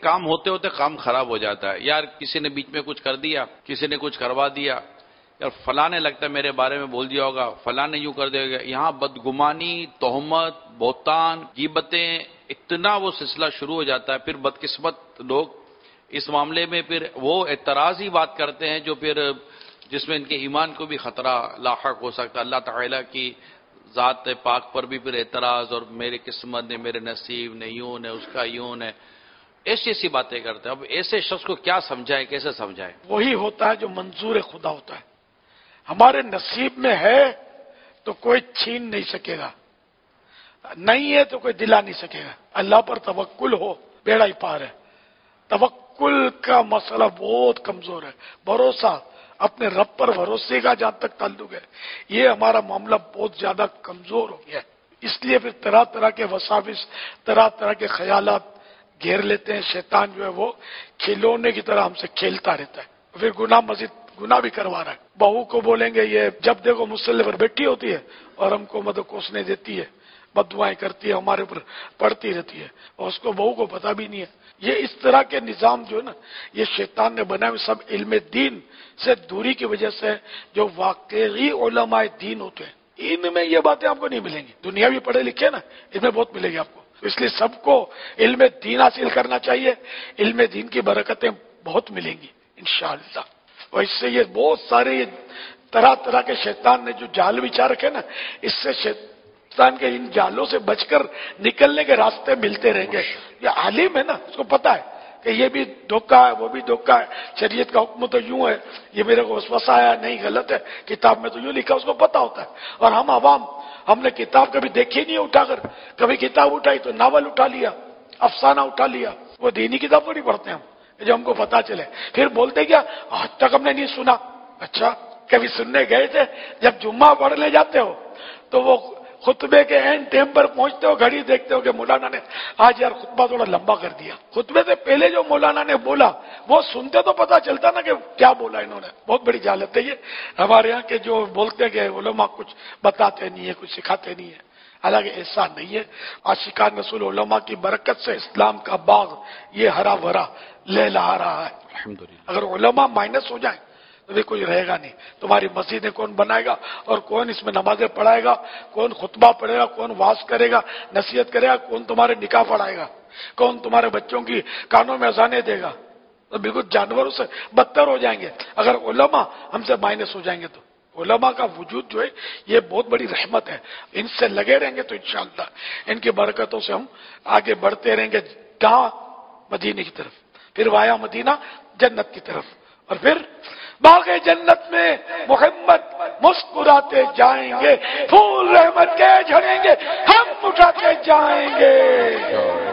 کام ہوتے ہوتے کام خراب ہو جاتا ہے. یار کسی نے بیچ میں کچھ کر دیا, کسی نے کچھ کروا دیا, یار فلاں نے لگتا ہے میرے بارے میں بول دیا ہوگا, فلاں نے یوں کر دیا ہوگا. یہاں بدگمانی, تہمت, بہتان, غیبتیں, اتنا وہ سلسلہ شروع ہو جاتا ہے. پھر بدقسمت لوگ اس معاملے میں پھر وہ اعتراضی بات کرتے ہیں جو پھر جس میں ان کے ایمان کو بھی خطرہ لاحق ہو سکتا ہے. اللہ تعالیٰ کی ذات پاک پر بھی پھر اعتراض, اور میری قسمت نے, میرے نصیب نے, یوں نے, اس کا یوں نے, ایسی ایسی باتیں کرتے ہیں. اب ایسے شخص کو کیا سمجھائے, کیسے سمجھائے؟ وہی ہوتا ہے جو منظور خدا ہوتا ہے. ہمارے نصیب میں ہے تو کوئی چھین نہیں سکے گا, نہیں ہے تو کوئی دلا نہیں سکے گا. اللہ پر توکل ہو, بیڑا ہی پار ہے. توکل کا مسئلہ بہت کمزور ہے. بھروسہ, اپنے رب پر بھروسے کا جہاں تک تعلق ہے, یہ ہمارا معاملہ بہت زیادہ کمزور ہو گیا ہے. اس لیے پھر طرح طرح کے وساوس, طرح طرح کے خیالات گھیر لیتے ہیں. شیطان جو ہے وہ کھلونے کی طرح ہم سے کھیلتا رہتا ہے. پھر گناہ مزید گناہ بھی کروا رہا ہے. بہو کو بولیں گے یہ جب دیکھو مصلی پر بیٹھی ہوتی ہے اور ہم کو مدد کوسنے دیتی ہے, بد دعائیں کرتی ہے, ہمارے اوپر پڑتی رہتی ہے, اور اس کو بہو کو پتا بھی نہیں ہے. یہ اس طرح کے نظام جو ہے نا, یہ شیطان نے بنائے ہوئے, سب علم دین سے دوری کی وجہ سے. جو واقعی علماء دین ہوتے ہیں ان میں یہ باتیں آپ کو نہیں ملیں گی. دنیا بھی پڑھے لکھے نا, ان میں بہت ملے گی آپ کو. اس لیے سب کو علم دین حاصل کرنا چاہیے. علم دین کی برکتیں بہت ملیں گی انشاءاللہ. اور اس سے یہ بہت سارے طرح طرح کے شیطان نے جو جال بچھا رکھے نا, اس سے شیطان کے ان جالوں سے بچ کر نکلنے کے راستے ملتے رہیں گے. یہ عالم ہے نا, اس کو پتا ہے کہ یہ بھی دھوکہ ہے, وہ بھی دھوکہ ہے, شریعت کا حکم تو یوں ہے, یہ میرے کو وسوسہ آیا, نہیں غلط ہے, کتاب میں تو یوں لکھا, اس کو پتا ہوتا ہے. اور ہم عوام, ہم نے کتاب کبھی دیکھی نہیں اٹھا کر, کبھی کتاب اٹھائی تو ناول اٹھا لیا, افسانہ اٹھا لیا. وہ دینی کتاب تھوڑی پڑھتے ہیں ہم جو ہم کو پتا چلے. پھر بولتے کیا آج تک ہم نے نہیں سنا. اچھا کبھی سننے گئے تھے؟ جب جمعہ پڑھنے جاتے ہو تو وہ خطبے کے اینڈ ٹائم پر پہنچتے ہو, گھڑی دیکھتے ہو کہ مولانا نے آج یار خطبہ تھوڑا لمبا کر دیا. خطبے سے پہلے جو مولانا نے بولا وہ سنتے تو پتا چلتا نا کہ کیا بولا انہوں نے. بہت بڑی جہالت ہے یہ ہمارے یہاں کے جو بولتے کہ علماء کچھ بتاتے نہیں ہے, کچھ سکھاتے نہیں ہے. حالانکہ ایسا نہیں ہے. عاشقان رسول علماء کی برکت سے اسلام کا باغ یہ ہرا بھرا لہلا رہا ہے الحمدللہ. اگر علماء مائنس ہو جائیں تو بھی کوئی رہے گا نہیں. تمہاری مسجدیں کون بنائے گا, اور کون اس میں نمازیں پڑھائے گا, کون خطبہ پڑھے گا, کون واعظ کرے گا, نصیحت کرے گا, کون تمہارے نکاح پڑھائے گا, کون تمہارے بچوں کی کانوں میں اذانیں دے گا. تو بالکل جانوروں سے بدتر ہو جائیں گے اگر علماء ہم سے مائنس ہو جائیں گے. تو علماء کا وجود جو ہے یہ بہت بڑی رحمت ہے. ان سے لگے رہیں گے تو انشاءاللہ ان کی برکتوں سے ہم آگے بڑھتے رہیں گے. کہاں؟ مدینے کی طرف, پھر وایا مدینہ جنت کی طرف, اور پھر باغ جنت میں محمد مسکراتے جائیں گے, پھول رحمت کے جھڑیں گے, ہم اٹھاتے جائیں گے.